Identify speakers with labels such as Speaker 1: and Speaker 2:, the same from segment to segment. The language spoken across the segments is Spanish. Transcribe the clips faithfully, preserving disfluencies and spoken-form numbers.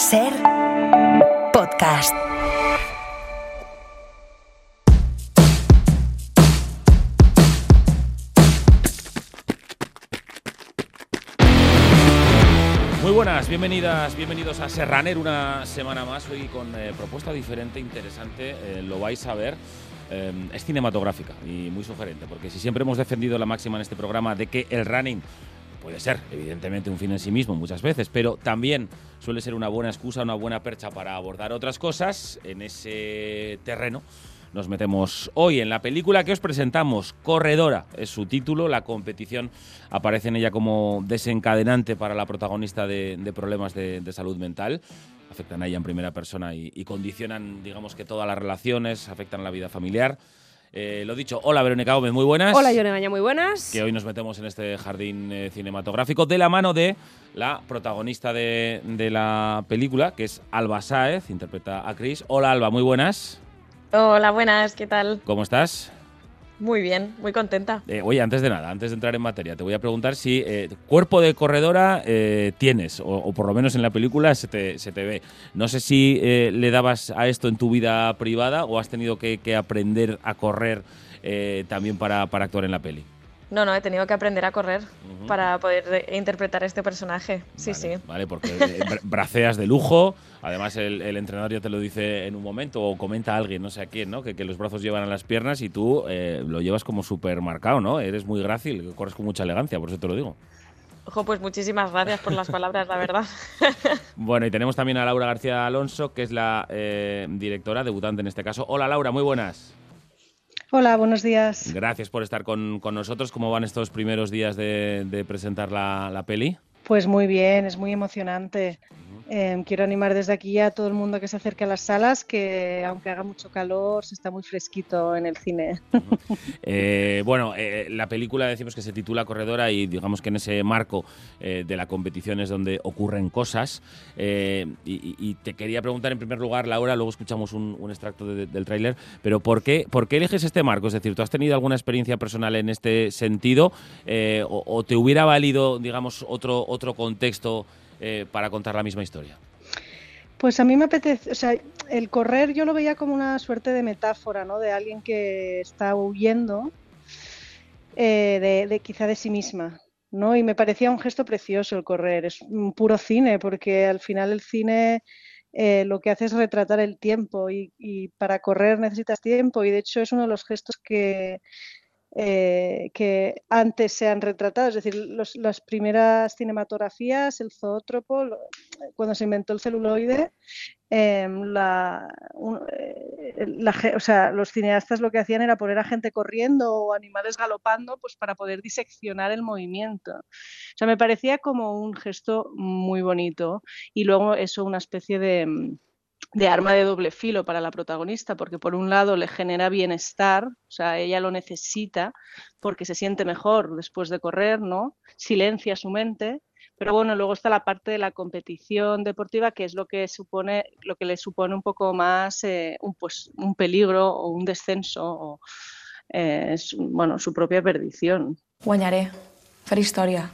Speaker 1: Ser podcast.
Speaker 2: Muy buenas, bienvenidas, bienvenidos a Serraner una semana más, hoy con eh, propuesta diferente, interesante, eh, lo vais a ver. Eh, es cinematográfica y muy sugerente, porque si siempre hemos defendido la máxima en este programa de que el running puede ser, evidentemente, un fin en sí mismo muchas veces, pero también suele ser una buena excusa, una buena percha para abordar otras cosas, en ese terreno nos metemos hoy en la película que os presentamos. Corredora es su título, la competición aparece en ella como desencadenante para la protagonista de, de problemas de, de salud mental. Afectan a ella en primera persona y, y condicionan, digamos, que todas las relaciones, afectan la vida familiar. Eh, lo dicho, hola Verónica Gómez, muy buenas.
Speaker 3: Hola Yone Gaña, muy buenas.
Speaker 2: Que hoy nos metemos en este jardín eh, cinematográfico de la mano de la protagonista de, de la película, que es Alba Sáez, interpreta a Chris. Hola Alba, muy buenas.
Speaker 4: Hola, buenas, ¿qué tal?
Speaker 2: ¿Cómo estás?
Speaker 4: Muy bien, muy contenta.
Speaker 2: Eh, oye, antes de nada, antes de entrar en materia, te voy a preguntar si eh, cuerpo de corredora eh, tienes, o, o por lo menos en la película se te, se te ve. No sé si eh, le dabas a esto en tu vida privada o has tenido que, que aprender a correr eh, también para, para actuar en la peli.
Speaker 4: No, no, he tenido que aprender a correr uh-huh. para poder de- interpretar este personaje. Sí,
Speaker 2: vale,
Speaker 4: sí.
Speaker 2: Vale, porque eh, braceas de lujo. Además, el, el entrenador ya te lo dice en un momento o comenta a alguien, no sé a quién, ¿no? Que, que los brazos llevan a las piernas y tú eh, lo llevas como súper marcado, ¿no? Eres muy grácil, corres con mucha elegancia, por eso te lo digo.
Speaker 4: Ojo, pues muchísimas gracias por las palabras, la verdad.
Speaker 2: Bueno, y tenemos también a Laura García Alonso, que es la eh, directora, debutante en este caso. Hola Laura, muy buenas.
Speaker 5: Hola, buenos días.
Speaker 2: Gracias por estar con, con nosotros. ¿Cómo van estos primeros días de, de presentar la, la peli?
Speaker 5: Pues muy bien, es muy emocionante. Eh, quiero animar desde aquí a todo el mundo que se acerque a las salas, que aunque haga mucho calor, se está muy fresquito en el cine.
Speaker 2: Uh-huh. eh, bueno, eh, la película decimos que se titula Corredora y digamos que en ese marco eh, de la competición es donde ocurren cosas. Eh, y, y te quería preguntar en primer lugar, Laura, luego escuchamos un, un extracto de, de, del tráiler, pero ¿por qué, ¿por qué eliges este marco? Es decir, ¿tú has tenido alguna experiencia personal en este sentido eh, o, o te hubiera valido, digamos, otro, otro contexto Eh, para contar la misma historia?
Speaker 5: Pues a mí me apetece, o sea, el correr yo lo veía como una suerte de metáfora, ¿no? De alguien que está huyendo eh, de, de quizá de sí misma, ¿no? Y me parecía un gesto precioso el correr, es un puro cine, porque al final el cine eh, lo que hace es retratar el tiempo y, y para correr necesitas tiempo y de hecho es uno de los gestos que Eh, que antes se han retratado, es decir, los, las primeras cinematografías, el zoótropo, lo, cuando se inventó el celuloide, eh, la, un, eh, la, o sea, los cineastas lo que hacían era poner a gente corriendo o animales galopando pues, para poder diseccionar el movimiento. O sea, me parecía como un gesto muy bonito y luego eso, una especie de... de arma de doble filo para la protagonista, porque por un lado le genera bienestar, o sea, ella lo necesita porque se siente mejor después de correr, ¿no? Silencia su mente, pero bueno, luego está la parte de la competición deportiva, que es lo que supone, lo que le supone un poco más eh, un, pues, un peligro o un descenso, o eh, es, bueno, su propia perdición.
Speaker 6: Guanyaré. Faré història.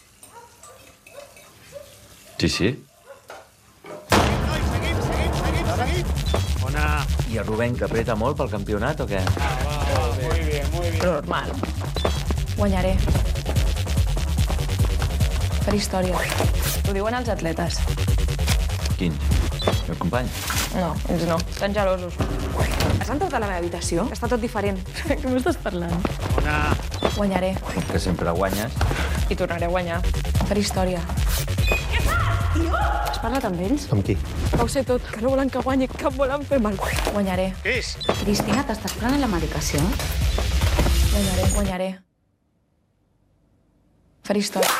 Speaker 7: Sí, sí.
Speaker 8: Ona.
Speaker 7: I el Rubén, que apreta molt pel campionat o què?
Speaker 8: Ah, va, va, muy bien, muy bien.
Speaker 6: Normal. Guanyaré. Faré història. Ho diuen els atletes.
Speaker 7: Quin? El company?
Speaker 6: No, ells no. Estan gelosos. Has entrat a la meva habitació? Està tot diferent. Què m'estàs parlant?
Speaker 8: Ona.
Speaker 6: Guanyaré.
Speaker 7: Que sempre guanyes.
Speaker 6: I tornaré a guanyar. Faré història. Què fas, tio? Has parlat amb ells?
Speaker 9: Amb qui?
Speaker 6: Que ho sé tot, que no volen que guanyi, que em volen fer mal. Guanyaré.
Speaker 8: Cris.
Speaker 10: Cristina, t'estàs prenent la medicació?
Speaker 6: Guanyaré, guanyaré. Faré història.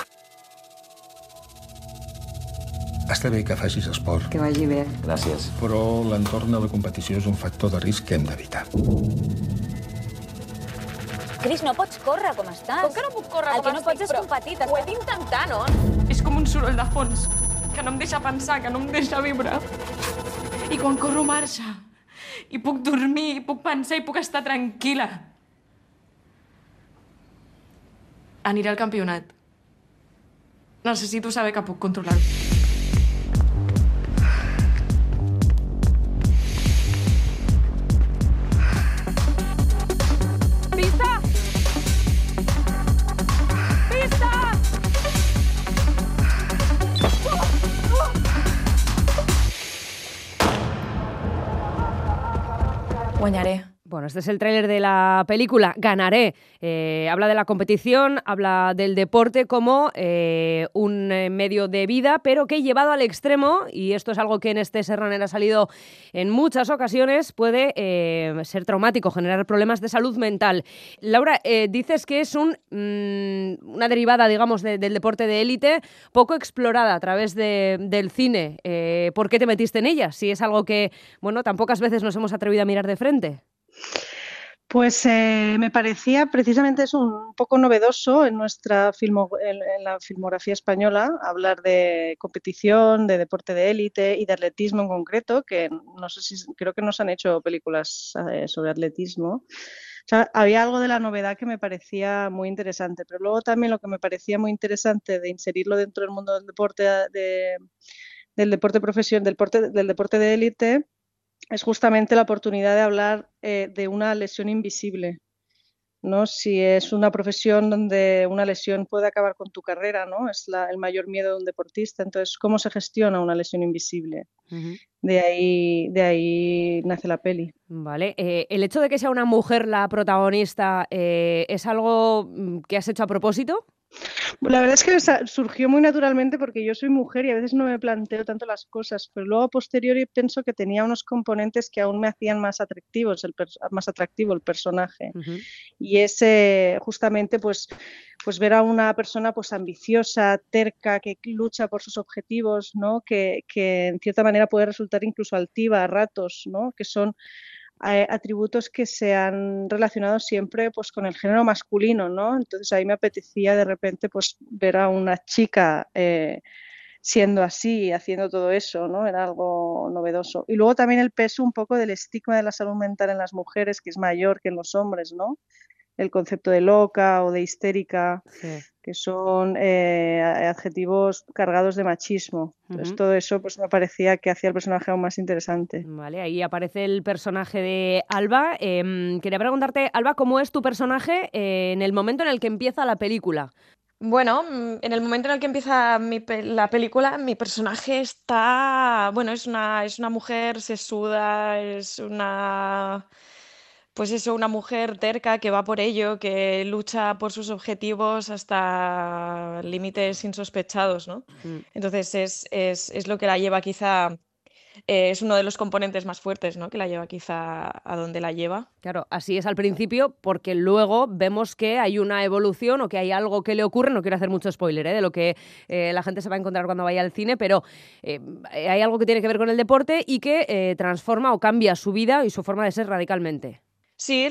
Speaker 9: Està bé que facis esport,
Speaker 10: Que vagi bé.
Speaker 7: Gràcies.
Speaker 9: però l'entorn de la competició és un factor de risc que hem d'evitar.
Speaker 11: Cris, no pots córrer com estàs.
Speaker 3: Com que no puc córrer
Speaker 11: El
Speaker 3: com
Speaker 11: que no
Speaker 3: estic,
Speaker 11: pots és
Speaker 3: però
Speaker 11: competir.
Speaker 3: ho he
Speaker 11: T'estàs...
Speaker 3: d'intentar, no?
Speaker 6: És com un soroll de fons, que no em deixa pensar, que no em deixa viure. I quan corro marxa, i puc dormir, i puc pensar, i puc estar tranquil·la. Aniré al campionat. Necessito saber que puc controlar-ho. Guanyaré.
Speaker 3: Bueno, este es el tráiler de la película Ganaré. Eh, habla de la competición, habla del deporte como eh, un eh, medio de vida, pero que llevado al extremo, y esto es algo que en este Serraner ha salido en muchas ocasiones, puede eh, ser traumático, generar problemas de salud mental. Laura, eh, dices que es un, mmm, una derivada, digamos, de, del deporte de élite, poco explorada a través de, del cine. Eh, ¿Por qué te metiste en ella? Si es algo que, bueno, tan pocas veces nos hemos atrevido a mirar de frente.
Speaker 5: Pues eh, me parecía, precisamente es un poco novedoso en nuestra filmo, en, en la filmografía española, hablar de competición, de deporte de élite y de atletismo en concreto, que no sé si, creo que no se han hecho películas eh, sobre atletismo. O sea, había algo de la novedad que me parecía muy interesante, pero luego también lo que me parecía muy interesante de inserirlo dentro del mundo del deporte, de, del deporte profesional, del deporte, del deporte de élite, es justamente la oportunidad de hablar eh, de una lesión invisible, ¿no? Si es una profesión donde una lesión puede acabar con tu carrera, ¿no? Es la, el mayor miedo de un deportista. Entonces, ¿cómo se gestiona una lesión invisible? Uh-huh. De ahí, de ahí nace la peli.
Speaker 3: Vale. Eh, ¿el hecho de que sea una mujer la protagonista eh, es algo que has hecho a propósito?
Speaker 5: La verdad es que surgió muy naturalmente porque yo soy mujer y a veces no me planteo tanto las cosas, pero luego a posteriori pienso que tenía unos componentes que aún me hacían más atractivos, el más atractivo el personaje. Uh-huh. Y ese justamente pues, pues ver a una persona pues ambiciosa, terca, que lucha por sus objetivos, ¿no? Que, que en cierta manera puede resultar incluso altiva a ratos, ¿no? Que son atributos que se han relacionado siempre pues con el género masculino, ¿no? Entonces ahí me apetecía de repente pues ver a una chica eh, siendo así, haciendo todo eso, ¿no? Era algo novedoso. Y luego también el peso un poco del estigma de la salud mental en las mujeres, que es mayor que en los hombres, ¿no? El concepto de loca o de histérica, sí. que son eh, adjetivos cargados de machismo. Entonces uh-huh. todo eso pues me parecía que hacía el personaje aún más interesante.
Speaker 3: Vale, ahí aparece el personaje de Alba. Eh, quería preguntarte, Alba, ¿cómo es tu personaje eh, en el momento en el que empieza la película?
Speaker 4: Bueno, en el momento en el que empieza mi pe- la película, mi personaje está... Bueno, es una, es una mujer sesuda, es una... Pues eso, una mujer terca que va por ello, que lucha por sus objetivos hasta límites insospechados, ¿no? Mm. Entonces es, es, es lo que la lleva quizá, eh, es uno de los componentes más fuertes, ¿no? Que la lleva quizá a donde la lleva.
Speaker 3: Claro, así es al principio, porque luego vemos que hay una evolución o que hay algo que le ocurre. No quiero hacer mucho spoiler ¿eh? de lo que eh, la gente se va a encontrar cuando vaya al cine, pero eh, hay algo que tiene que ver con el deporte y que eh, transforma o cambia su vida y su forma de ser radicalmente.
Speaker 4: Sí,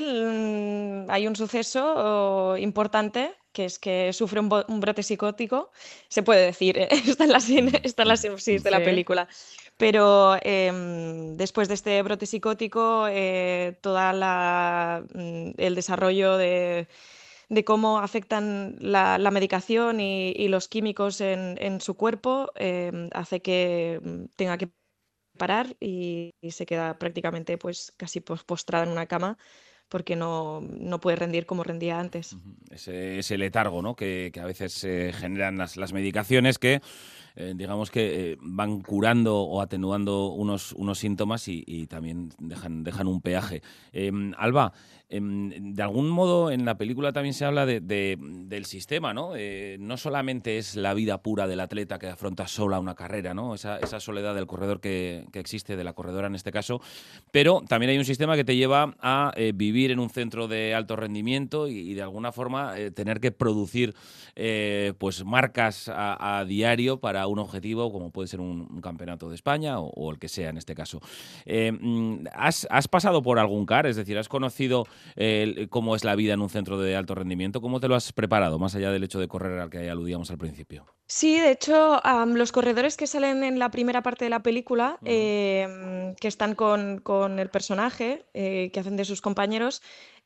Speaker 4: hay un suceso importante, que es que sufre un, un brote psicótico, se puede decir, ¿eh? está en la, está en la sinopsis de la sí. película, pero eh, después de este brote psicótico, eh, toda la, el desarrollo de, de cómo afectan la, la medicación y, y los químicos en, en su cuerpo eh, hace que tenga que parar y, y se queda prácticamente pues casi postrada en una cama porque no, no puede rendir como rendía antes.
Speaker 2: Ese, ese letargo, ¿no? que, que a veces eh, generan las, las medicaciones que eh, digamos que eh, van curando o atenuando unos, unos síntomas y, y también dejan, dejan un peaje. Eh, Alba, eh, de algún modo en la película también se habla de, de, del sistema, ¿no? Eh, no solamente es la vida pura del atleta que afronta sola una carrera, ¿no? Esa, esa soledad del corredor que, que existe, de la corredora en este caso, pero también hay un sistema que te lleva a eh, vivir en un centro de alto rendimiento y, y de alguna forma eh, tener que producir eh, pues marcas a, a diario para un objetivo como puede ser un, un campeonato de España o, o el que sea en este caso. Eh, ¿has, ¿Has pasado por algún C A R? Es decir, ¿has conocido eh, cómo es la vida en un centro de alto rendimiento? ¿Cómo te lo has preparado, más allá del hecho de correr al que aludíamos al principio?
Speaker 4: Sí, de hecho, um, los corredores que salen en la primera parte de la película, uh-huh. eh, que están con, con el personaje, eh, que hacen de sus compañeros,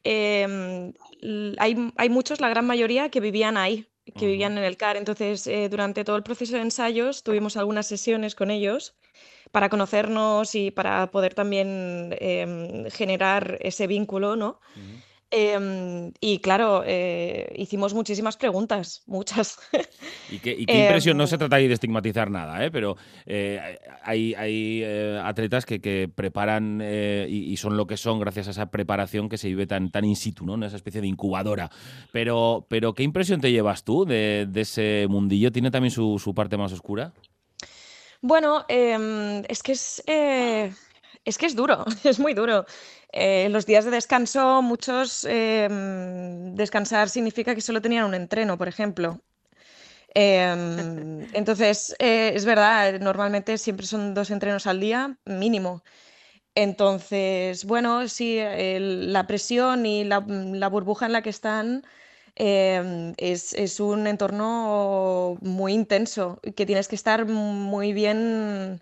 Speaker 4: eh, hay, hay muchos, la gran mayoría, que vivían ahí, que uh-huh. vivían en el C A R. Entonces, eh, durante todo el proceso de ensayos tuvimos algunas sesiones con ellos para conocernos y para poder también eh, generar ese vínculo, ¿no? Uh-huh. Eh, y claro, eh, hicimos muchísimas preguntas, muchas.
Speaker 2: Y qué, y qué
Speaker 4: Eh,
Speaker 2: impresión, no se trata ahí de estigmatizar nada, ¿eh? Pero eh, hay, hay eh, atletas que, que preparan eh, y, y son lo que son gracias a esa preparación que se vive tan, tan in situ, ¿no? En esa especie de incubadora. Pero, pero ¿qué impresión te llevas tú de, de ese mundillo? ¿Tiene también su, su parte más oscura?
Speaker 4: Bueno, em, es que es, eh, es que es duro, es muy duro. Eh, los días de descanso, muchos em, descansar significa que solo tenían un entreno, por ejemplo. Em, entonces, eh, es verdad, normalmente siempre son dos entrenos al día, mínimo. Entonces, bueno, sí, el- la presión y la, la burbuja en la que están em, es, es un entorno muy intenso, que tienes que estar muy bien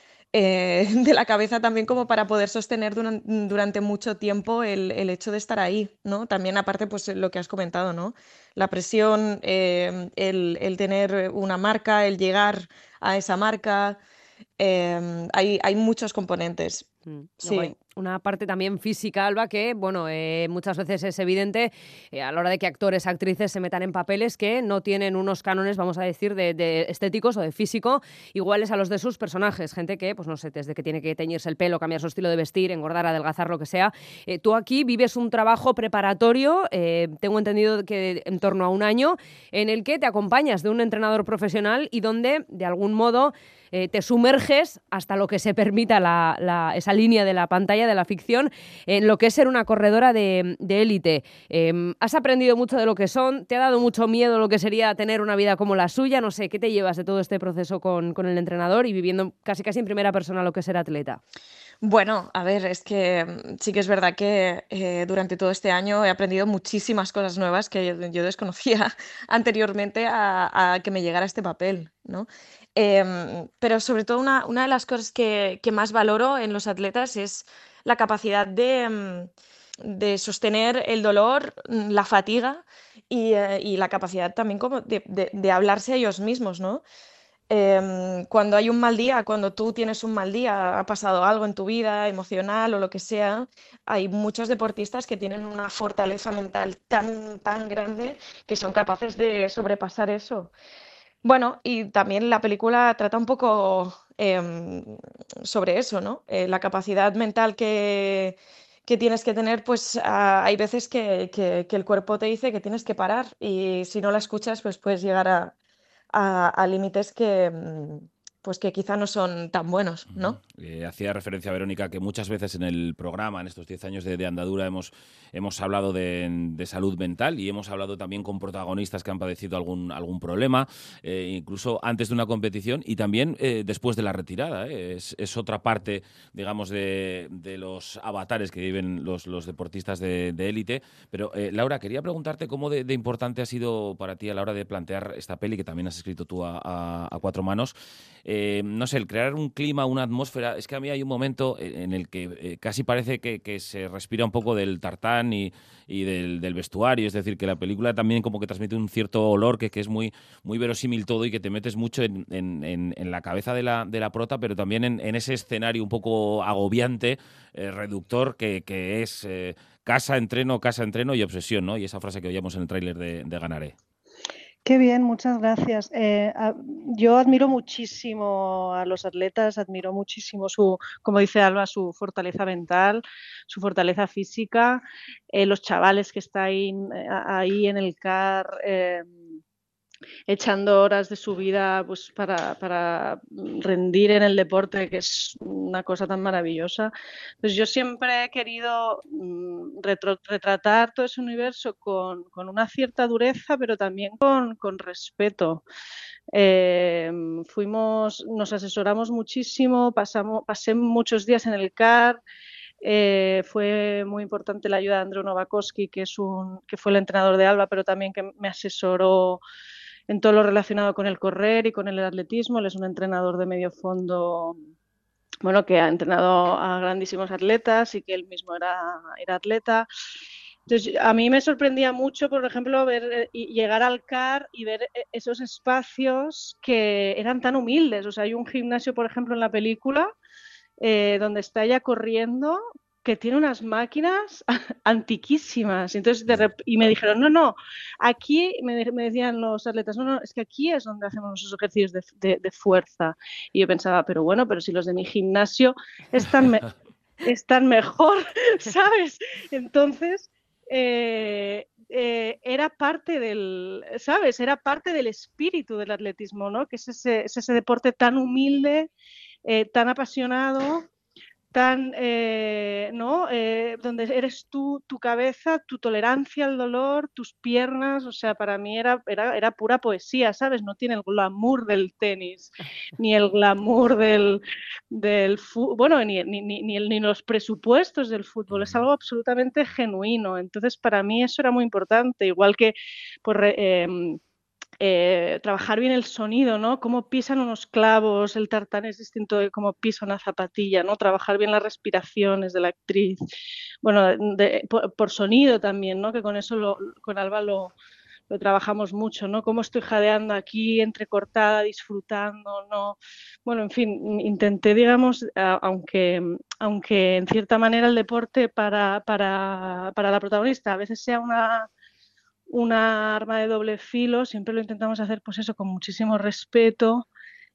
Speaker 4: eh, de la cabeza también como para poder sostener duran- durante mucho tiempo el, el hecho de estar ahí, ¿no? También aparte, pues lo que has comentado, ¿no? La presión, em, el, el tener una marca, el llegar a esa marca, em, hay, hay muchos componentes.
Speaker 3: Mm, luego hay
Speaker 4: Sí.
Speaker 3: una parte también física, Alba, que bueno, eh, muchas veces es evidente eh, a la hora de que actores, actrices se metan en papeles que no tienen unos cánones, vamos a decir, de, de estéticos o de físico iguales a los de sus personajes. Gente que, pues no sé, desde que tiene que teñirse el pelo, cambiar su estilo de vestir, engordar, adelgazar, lo que sea. Eh, tú aquí vives un trabajo preparatorio, eh, tengo entendido que en torno a un año, en el que te acompañas de un entrenador profesional y donde, de algún modo, eh, te sumerges hasta lo que se permita la, la, esa línea de la pantalla de la ficción en lo que es ser una corredora de élite. Eh, ¿has aprendido mucho de lo que son? ¿Te ha dado mucho miedo lo que sería tener una vida como la suya? No sé, ¿qué te llevas de todo este proceso con, con el entrenador y viviendo casi casi en primera persona lo que es ser atleta?
Speaker 4: Bueno, a ver, es que mm, sí que es verdad que eh, durante todo este año he aprendido muchísimas cosas nuevas que yo, yo desconocía anteriormente a, a que me llegara este papel, ¿no? Em, pero sobre todo una, una de las cosas que, que más valoro en los atletas es la capacidad de, mm, de sostener el dolor, mm, la fatiga y, eh, y la capacidad también como de, de- de hablarse a ellos mismos, ¿no? Em, cuando hay un mal día, cuando tú tienes un mal día, ha pasado algo en tu vida emocional o lo que sea, hay muchos deportistas que tienen una fortaleza mental tan, tan grande que son capaces de sobrepasar eso. Bueno, y también la película trata un poco em, sobre eso, ¿no? Eh, la capacidad mental que, que tienes que tener, pues ah, hay veces que, que- que el cuerpo te dice que tienes que parar y si no la escuchas, pues puedes llegar a, a- a límites que, mm, pues que quizá no son tan buenos,
Speaker 2: Ujú.
Speaker 4: ¿no?
Speaker 2: Eh, hacía referencia, Verónica, que muchas veces en el programa, en estos diez años de, de andadura, hemos, hemos hablado de, de salud mental y hemos hablado también con protagonistas que han padecido algún, algún problema, eh, incluso antes de una competición y también eh, después de la retirada. ¿eh? Es, es otra parte, digamos, de, de los avatares que viven los, los deportistas de de élite. Pero, eh, Laura, quería preguntarte cómo de, de importante ha sido para ti a la hora de plantear esta peli, que también has escrito tú a, a- a cuatro manos. Eh, no sé, el crear un clima, una atmósfera. Es que a mí hay un momento en el que eh, casi parece que, que se respira un poco del tartán y, y del, del vestuario. Es decir, que la película también como que transmite un cierto olor que, que es muy, muy verosímil todo y que te metes mucho en, en- en- en la cabeza de la, de la prota, pero también en, en ese escenario un poco agobiante, eh, reductor, que, que es eh, casa, entreno, casa, entreno y obsesión, ¿no? Y esa frase que oíamos en el tráiler de, de Ganaré.
Speaker 5: Qué bien, muchas gracias. Eh, a- yo admiro muchísimo a los atletas, admiro muchísimo su, como dice Alba, su fortaleza mental, su fortaleza física, eh, los chavales que están ahí, eh, ahí en el C A R, eh, echando horas de su vida pues, para, para rendir en el deporte, que es una cosa tan maravillosa. Pues yo siempre he querido mm, retro- retratar todo ese universo con, con una cierta dureza, pero también con, con respeto. Eh, fuimos, nos asesoramos muchísimo, pasamos, pasé muchos días en el C A R. Eh, fue muy importante la ayuda de Andrew Novakoski, que, es un, que fue el entrenador de Alba, pero también que me asesoró en todo lo relacionado con el correr y con el atletismo. Él es un entrenador de medio fondo, bueno, que ha entrenado a grandísimos atletas y que él mismo era, era atleta. Entonces, a mí me sorprendía mucho, por ejemplo, ver y llegar al C A R y ver esos espacios que eran tan humildes. O sea, hay un gimnasio, por ejemplo, en la película, eh, donde está ella corriendo, que tiene unas máquinas antiquísimas. Entonces, de rep- y me dijeron, no, no, aquí, me, de- me decían los atletas, no, no, es que aquí es donde hacemos nuestros ejercicios de, de- de fuerza. Y yo pensaba, pero bueno, pero si los de mi gimnasio están, me- están mejor, ¿sabes? Entonces, eh, eh, era parte del, ¿sabes? Era parte del espíritu del atletismo, ¿no? Que es ese, es ese deporte tan humilde, eh, tan apasionado, tan, eh, ¿no? Eh, donde eres tú, tu cabeza, tu tolerancia al dolor, tus piernas, o sea, para mí era, era, era pura poesía, ¿sabes? No tiene el glamour del tenis, ni el glamour del, del fútbol, bueno, ni, ni, ni, ni, el, ni los presupuestos del fútbol, es algo absolutamente genuino. Entonces, para mí eso era muy importante, igual que, pues, eh, Eh, trabajar bien el sonido, ¿no? Cómo pisan unos clavos, el tartán es distinto de cómo pisa una zapatilla, ¿no? Trabajar bien las respiraciones de la actriz, bueno, de, por, por sonido también, ¿no? Que con eso lo, con Alba lo, lo trabajamos mucho, ¿no? Cómo estoy jadeando aquí, entrecortada, disfrutando, ¿no? Bueno, en fin, intenté, digamos, a, aunque, aunque en cierta manera el deporte para, para, para la protagonista a veces sea una una arma de doble filo, siempre lo intentamos hacer pues eso con muchísimo respeto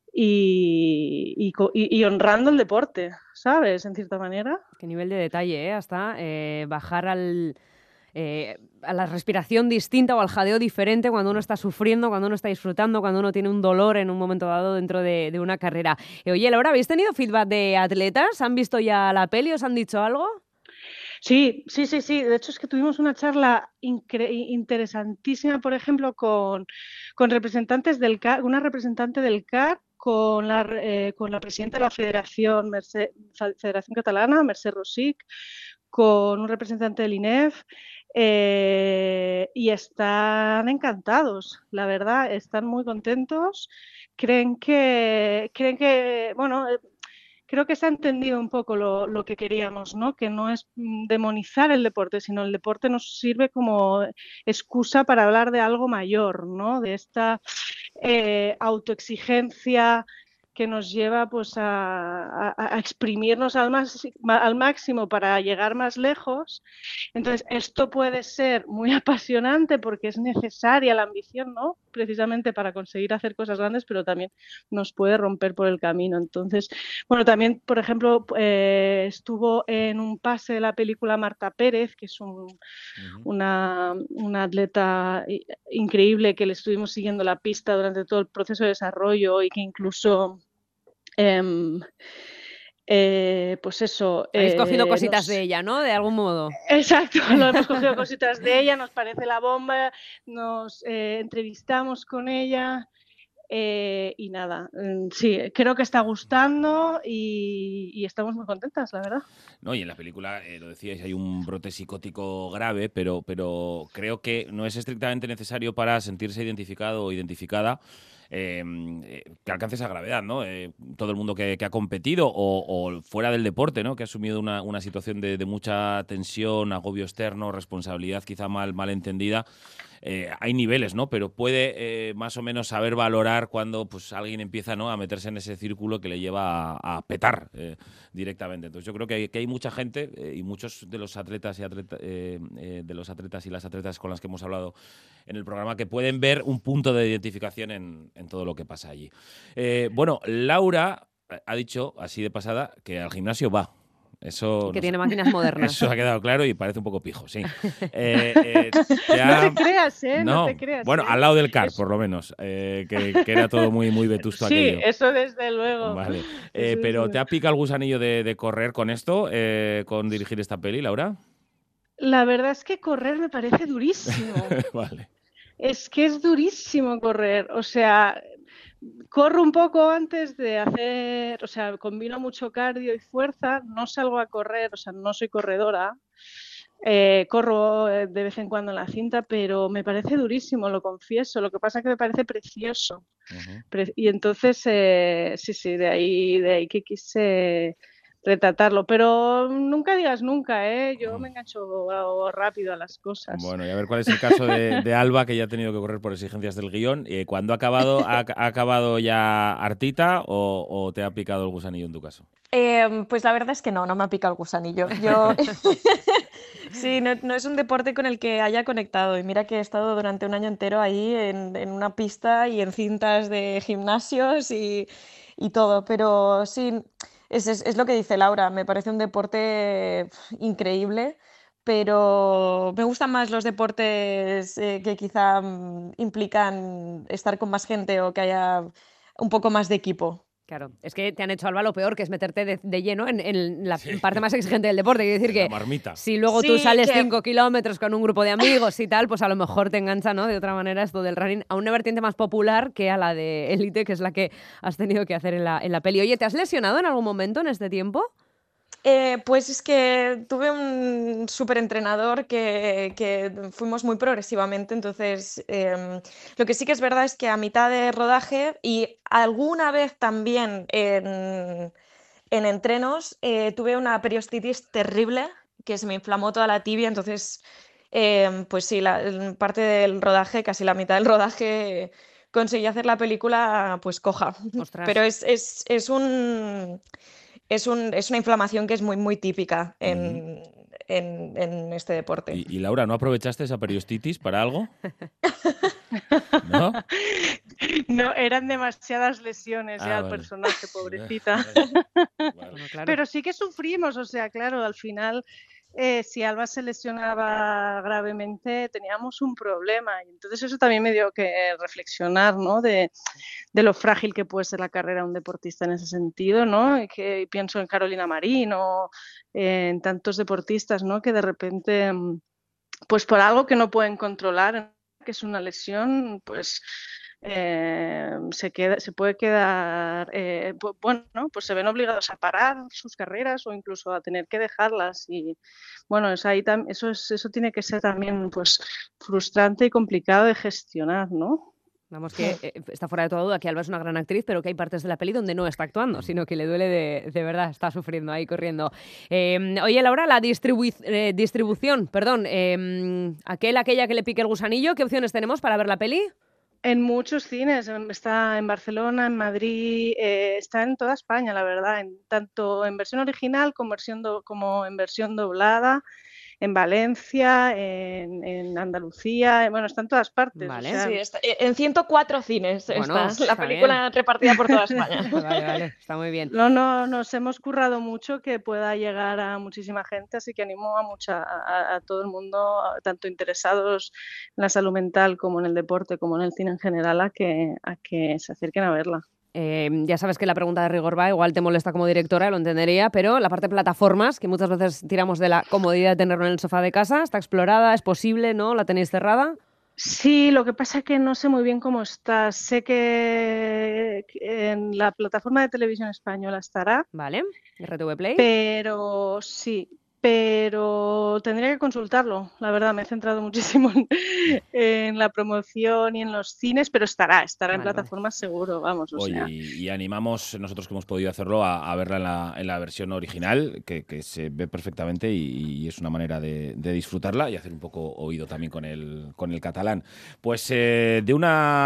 Speaker 5: y, y, y, y honrando el deporte, ¿sabes? En cierta manera.
Speaker 3: Qué nivel de detalle, ¿eh? Hasta eh, bajar al, eh, a la respiración distinta o al jadeo diferente cuando uno está sufriendo, cuando uno está disfrutando, cuando uno tiene un dolor en un momento dado dentro de, de una carrera. Eh, oye, Laura, ¿habéis tenido feedback de atletas? ¿Han visto ya la peli? ¿Os han dicho algo?
Speaker 5: Sí, sí, sí, sí. De hecho, es que tuvimos una charla interesantísima, por ejemplo, con, con representantes del C A R, una representante del C A R, con la, eh, con la presidenta de la Federación, Mercè, Federación Catalana, Mercè Rosic, con un representante del I N E F, eh, y están encantados, la verdad, están muy contentos. Creen que, creen que, bueno, creo que se ha entendido un poco lo, lo que queríamos, ¿no? Que no es demonizar el deporte, sino el deporte nos sirve como excusa para hablar de algo mayor, ¿no? De esta eh, autoexigencia que nos lleva pues a, a, a exprimirnos al, más, al máximo para llegar más lejos. Entonces, esto puede ser muy apasionante porque es necesaria la ambición, ¿no? Precisamente para conseguir hacer cosas grandes, pero también nos puede romper por el camino. Entonces, bueno, también, por ejemplo, eh, estuvo en un pase de la película Marta Pérez, que es un, uh-huh. una, una atleta increíble que le estuvimos siguiendo la pista durante todo el proceso de desarrollo y que incluso Eh, eh, pues eso.
Speaker 3: Habéis eh, cogido cositas
Speaker 5: nos...
Speaker 3: de ella, ¿no? De algún modo.
Speaker 5: Exacto, lo hemos cogido cositas de ella, nos parece la bomba, nos eh, entrevistamos con ella. Eh, y nada, sí, creo que está gustando y, y estamos muy contentas, la verdad.
Speaker 2: No, y en la película, eh, lo decíais, hay un brote psicótico grave, pero, pero creo que no es estrictamente necesario para sentirse identificado o identificada eh, que alcance esa gravedad, ¿no? Eh, todo el mundo que, que ha competido o, o fuera del deporte, ¿no? Que ha asumido una, una situación de, de mucha tensión, agobio externo, responsabilidad quizá mal, mal entendida. Eh, hay niveles, ¿no? Pero puede eh, más o menos saber valorar cuando pues alguien empieza, ¿no?, a meterse en ese círculo que le lleva a, a petar eh, directamente. Entonces yo creo que hay, que hay mucha gente eh, y muchos de los atletas y atleta, eh, eh, de los atletas y las atletas con las que hemos hablado en el programa que pueden ver un punto de identificación en, en todo lo que pasa allí. Eh, bueno, Laura ha dicho así de pasada que al gimnasio va. Eso
Speaker 3: y que
Speaker 2: no
Speaker 3: tiene
Speaker 2: sé.
Speaker 3: máquinas modernas.
Speaker 2: Eso ha quedado claro y parece un poco pijo, sí. Eh, eh,
Speaker 5: ya... No te creas, ¿eh? No, no te creas.
Speaker 2: Bueno,
Speaker 5: ¿eh?
Speaker 2: al lado del C A R, es... por lo menos, eh, que, que era todo muy, muy vetusto
Speaker 5: sí,
Speaker 2: aquello.
Speaker 5: Sí, eso desde luego.
Speaker 2: Vale. Eh, eso pero ¿te ha picado el gusanillo de, de correr con esto, eh, con dirigir esta peli, Laura?
Speaker 5: La verdad es que correr me parece durísimo.
Speaker 2: Vale.
Speaker 5: Es que es durísimo correr, o sea... Corro un poco antes de hacer, o sea, combino mucho cardio y fuerza, no salgo a correr, o sea, no soy corredora, eh, corro de vez en cuando en la cinta, pero me parece durísimo, lo confieso, lo que pasa es que me parece precioso. Uh-huh. Pre- y entonces, eh, sí, sí, de ahí, de ahí que quise retratarlo, pero nunca digas nunca, ¿eh? Yo me engancho rápido a las cosas.
Speaker 2: Bueno, y a ver cuál es el caso de, de Alba, que ya ha tenido que correr por exigencias del guión. Eh, ¿Cuándo ha acabado, ha, ha acabado ya hartita o, o te ha picado el gusanillo en tu caso?
Speaker 4: Eh, pues la verdad es que no, no me ha picado el gusanillo. Yo... Sí, no, no es un deporte con el que haya conectado. Y mira que he estado durante un año entero ahí en, en una pista y en cintas de gimnasios y, y todo. Pero sí, es, es, es lo que dice Laura. Me parece un deporte pf, increíble, pero me gustan más los deportes eh, que quizá mm, implican estar con más gente o que haya un poco más de equipo.
Speaker 3: Claro, es que te han hecho, Alba, lo peor, que es meterte de, de lleno en, en la sí. parte más exigente del deporte. Quiero decir que
Speaker 2: marmita.
Speaker 3: Si luego
Speaker 4: sí,
Speaker 3: tú sales
Speaker 4: que...
Speaker 3: cinco kilómetros con un grupo de amigos y tal, pues a lo mejor te engancha, ¿no? De otra manera esto del running a una vertiente más popular que a la de élite, que es la que has tenido que hacer en la, en la peli. Oye, ¿te has lesionado en algún momento en este tiempo?
Speaker 4: Eh, pues es que tuve un súper entrenador que, que fuimos muy progresivamente, entonces eh, lo que sí que es verdad es que a mitad de rodaje y alguna vez también en, en entrenos eh, tuve una periostitis terrible que se me inflamó toda la tibia, entonces eh, pues sí, la, parte del rodaje, casi la mitad del rodaje conseguí hacer la película pues coja.
Speaker 3: Ostras.
Speaker 4: Pero es, es, es un... Es, un, es una inflamación que es muy, muy típica en, uh-huh. en, en este deporte.
Speaker 2: ¿Y, y Laura, no aprovechaste esa periostitis para algo? ¿No?
Speaker 5: No, eran demasiadas lesiones
Speaker 2: ah,
Speaker 5: ya al
Speaker 2: vale.
Speaker 5: personaje, pobrecita.
Speaker 2: Vale.
Speaker 3: Bueno, claro.
Speaker 5: Pero sí que sufrimos, o sea, claro, al final... Eh, si Alba se lesionaba gravemente teníamos un problema y entonces eso también me dio que reflexionar, ¿no? de, de lo frágil que puede ser la carrera de un deportista en ese sentido, ¿no? Y que pienso en Carolina Marín o eh, en tantos deportistas, ¿no? Que de repente pues por algo que no pueden controlar, que es una lesión, pues Eh, se, queda, se puede quedar, eh, bueno, pues se ven obligados a parar sus carreras o incluso a tener que dejarlas y bueno, es ahí tam- eso, es, eso tiene que ser también pues frustrante y complicado de gestionar, ¿no?
Speaker 3: Vamos, que eh, está fuera de toda duda que Alba es una gran actriz, pero que hay partes de la peli donde no está actuando, sino que le duele de, de verdad, está sufriendo ahí, corriendo. Eh, oye, Laura, la distribu- eh, distribución, perdón, eh, aquel, aquella que le pique el gusanillo, ¿qué opciones tenemos para ver la peli?
Speaker 5: En muchos cines, está en Barcelona, en Madrid, eh, está en toda España, la verdad, en, tanto en versión original como, versión do, como en versión doblada, en Valencia, en, en Andalucía, bueno, está en todas partes.
Speaker 3: Vale.
Speaker 5: O sea,
Speaker 4: sí, está, en ciento cuatro cines
Speaker 3: bueno,
Speaker 4: está la
Speaker 3: está
Speaker 4: película
Speaker 3: bien.
Speaker 4: repartida por toda España.
Speaker 3: Vale, vale, está muy bien.
Speaker 5: No, no, nos hemos currado mucho que pueda llegar a muchísima gente, así que animo a, mucha, a, a todo el mundo, tanto interesados en la salud mental como en el deporte, como en el cine en general, a que, a que se acerquen a verla.
Speaker 3: Eh, ya sabes que la pregunta de rigor va, igual te molesta como directora, lo entendería, pero la parte de plataformas, que muchas veces tiramos de la comodidad de tenerlo en el sofá de casa, ¿está explorada? ¿Es posible? ¿No? ¿La tenéis cerrada?
Speaker 5: Sí, lo que pasa es que no sé muy bien cómo está. Sé que en la plataforma de televisión española estará.
Speaker 3: Vale, R T V Play.
Speaker 5: Pero sí, pero tendría que consultarlo. La verdad, me he centrado muchísimo en, en la promoción y en los cines, pero estará, estará
Speaker 3: vale,
Speaker 5: en plataformas vale. seguro, vamos. O
Speaker 2: Oye,
Speaker 5: sea.
Speaker 2: y, y animamos nosotros que hemos podido hacerlo a, a verla en la, en la versión original, que, que se ve perfectamente y, y es una manera de, de disfrutarla y hacer un poco oído también con el, con el catalán. Pues eh, de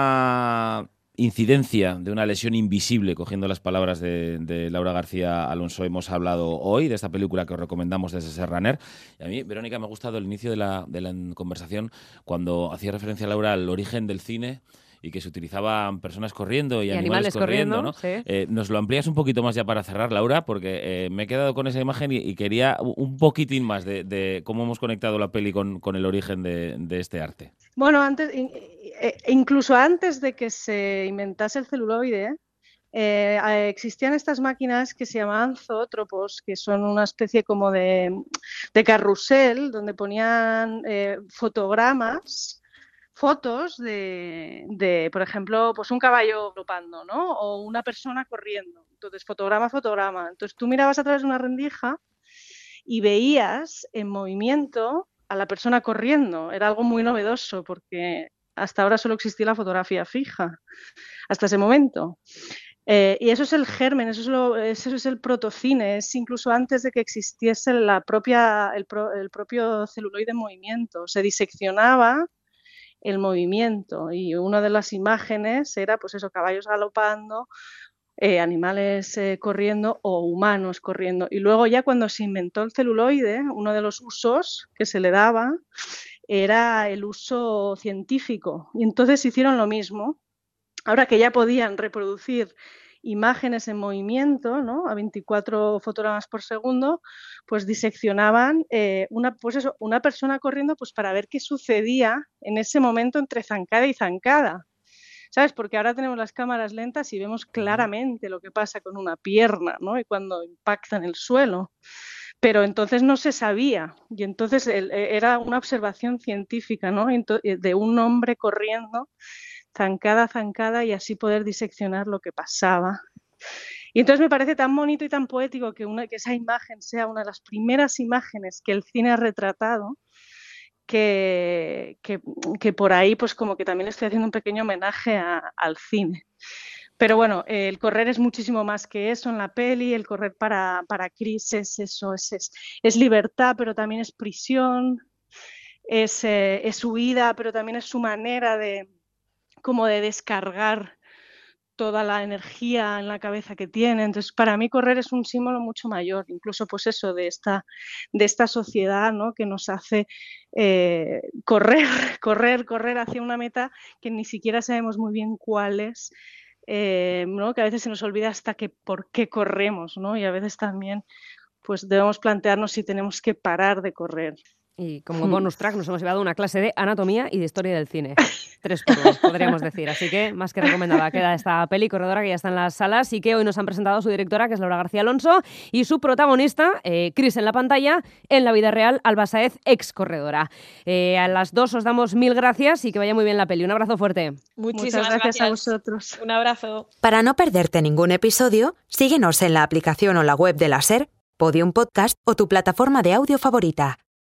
Speaker 2: una incidencia, de una lesión invisible, cogiendo las palabras de, de Laura García Alonso, hemos hablado hoy de esta película que os recomendamos desde Serraner. Y a mí, Verónica, me ha gustado el inicio de la, de la conversación cuando hacía referencia, Laura, al origen del cine y que se utilizaban personas corriendo y, y animales, animales corriendo, corriendo, ¿no?
Speaker 3: Sí.
Speaker 2: Eh, nos lo amplías un poquito más ya para cerrar, Laura, porque eh, me he quedado con esa imagen y, y quería un poquitín más de, de cómo hemos conectado la peli con, con el origen de, de este arte.
Speaker 5: Bueno, antes, incluso antes de que se inventase el celuloide, eh, existían estas máquinas que se llamaban zoótropos, que son una especie como de, de carrusel donde ponían eh, fotogramas, fotos de, de, por ejemplo, pues un caballo galopando, ¿no? O una persona corriendo. Entonces, fotograma, fotograma. Entonces, tú mirabas a través de una rendija y veías en movimiento a la persona corriendo. Era algo muy novedoso porque hasta ahora solo existía la fotografía fija, hasta ese momento. Eh, y eso es el germen, eso es, lo, eso es el protocine, es incluso antes de que existiese la propia, el, pro, el propio celuloide en movimiento. Se diseccionaba el movimiento y una de las imágenes era pues eso, caballos galopando, eh, animales eh, corriendo o humanos corriendo. Y luego ya cuando se inventó el celuloide, uno de los usos que se le daba era el uso científico. Y entonces hicieron lo mismo. Ahora que ya podían reproducir imágenes en movimiento, ¿no? A veinticuatro fotogramas por segundo, pues diseccionaban eh, una, pues eso, una persona corriendo pues para ver qué sucedía en ese momento entre zancada y zancada. ¿Sabes? Porque ahora tenemos las cámaras lentas y vemos claramente lo que pasa con una pierna, ¿no? Y cuando impacta en el suelo. Pero entonces no se sabía, y entonces el, era una observación científica, ¿no? De un hombre corriendo zancada a zancada y así poder diseccionar lo que pasaba. Y entonces me parece tan bonito y tan poético que, una, que esa imagen sea una de las primeras imágenes que el cine ha retratado, que, que, que por ahí pues como que también estoy haciendo un pequeño homenaje a, al cine. Pero bueno, eh, el correr es muchísimo más que eso en la peli. El correr para, para Chris es eso, es, es, es libertad, pero también es prisión, es, eh, es huida, pero también es su manera de como de descargar toda la energía en la cabeza que tiene. Entonces, para mí correr es un símbolo mucho mayor, incluso pues eso, de esta, de esta sociedad, ¿no? Que nos hace eh, correr, correr, correr hacia una meta que ni siquiera sabemos muy bien cuál es, eh, ¿no? Que a veces se nos olvida hasta que por qué corremos, ¿no? Y a veces también pues debemos plantearnos si tenemos que parar de correr.
Speaker 3: Y como bonus track nos hemos llevado una clase de anatomía y de historia del cine. Tres por dos, podríamos decir. Así que más que recomendada queda esta peli Corredora, que ya está en las salas y que hoy nos han presentado su directora, que es Laura García Alonso, y su protagonista, eh, Chris en la pantalla, en la vida real, Alba Sáez, ex corredora. Eh, a las dos os damos mil gracias y que vaya muy bien la peli. Un abrazo fuerte.
Speaker 4: Muchísimas
Speaker 5: Muchas gracias,
Speaker 4: gracias
Speaker 5: a vosotros.
Speaker 4: Un abrazo.
Speaker 1: Para no perderte ningún episodio, síguenos en la aplicación o la web de la SER, Podium Podcast o tu plataforma de audio favorita.